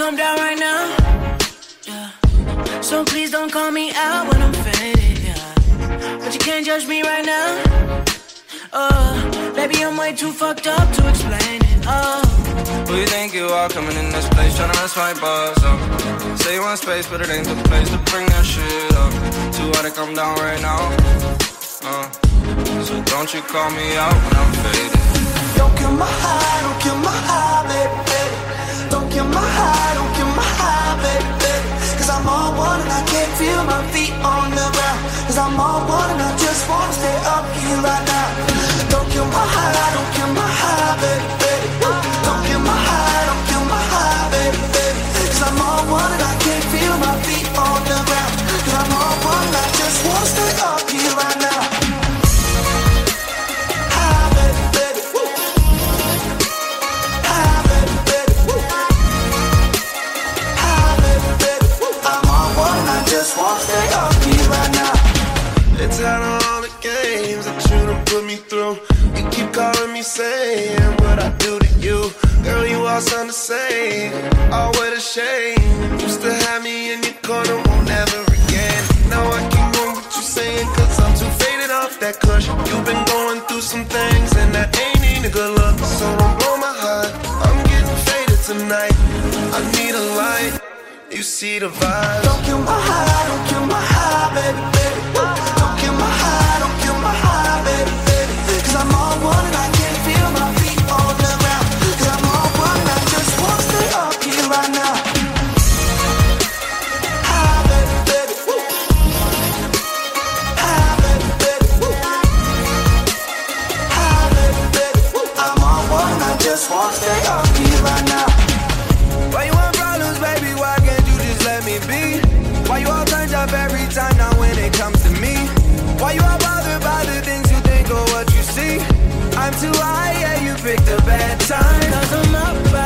come down right now. Yeah. So please don't call me out when I'm faded. Yeah. But you can't judge me right now. Baby, I'm way too fucked up to explain it. Who you think you are coming in this place tryna mess my buzz up? Say you want space, but it ain't the place to bring that shit up. Too hard to come down right now. So don't you call me out when I'm faded. Don't kill my high, don't kill my high, baby, baby. Don't kill my high, don't kill my high, baby, baby. Cause I'm all one and I can't feel my feet on the ground. Cause I'm all one and I just wanna stay up here right now. Don't kill my high, don't kill my high, baby, baby. Don't kill my high, don't kill my high, baby, baby. Cause I'm all one and I can't feel my feet on the ground. Cause I'm all one and I just wanna stay up here right now. Just wanna stay up here right now. It's out of all the games that you done put me through. You keep calling me saying what I do to you. Girl, you all sound the same. Oh, what a shame. Used to have me in your corner, won't ever again. Now I can't know what you saying, cause I'm too faded off that kush. You've been going through some things, and that ain't even a good look. So don't blow my heart, I'm getting faded tonight. I need a light. You see the vibes. Don't kill my high, don't kill my high, baby, baby. Don't kill my high, don't kill my high, baby, baby. Cause I'm all one and I can't feel my feet on the ground. Cause I'm all one and I just wanna stay up here right now. High, baby, baby. High, baby, baby. High, baby, baby. I'm all one and I just wanna stay up here right now. Why you want problems, baby? Why can't you just let me be? Why you all turned up every time now when it comes to me? Why you all bothered by the things you think or what you see? I'm too high, yeah, you picked a bad time. Cause I'm up